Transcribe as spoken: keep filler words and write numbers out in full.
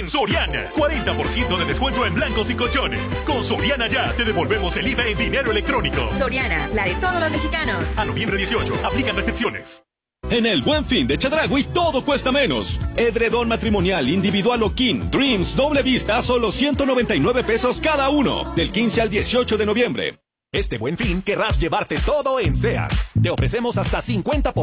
en Soriana. cuarenta por ciento de descuento en blancos y colchones. Con Soriana Ya te devolvemos el I V A en dinero electrónico. Soriana, la de todos los mexicanos. A noviembre dieciocho, aplican restricciones. En el Buen Fin de Chedraui todo cuesta menos. Edredón matrimonial individual o King Dreams doble vista a solo ciento noventa y nueve pesos cada uno. Del quince al dieciocho de noviembre. Este Buen Fin querrás llevarte todo en Seat. Te ofrecemos hasta cincuenta por ciento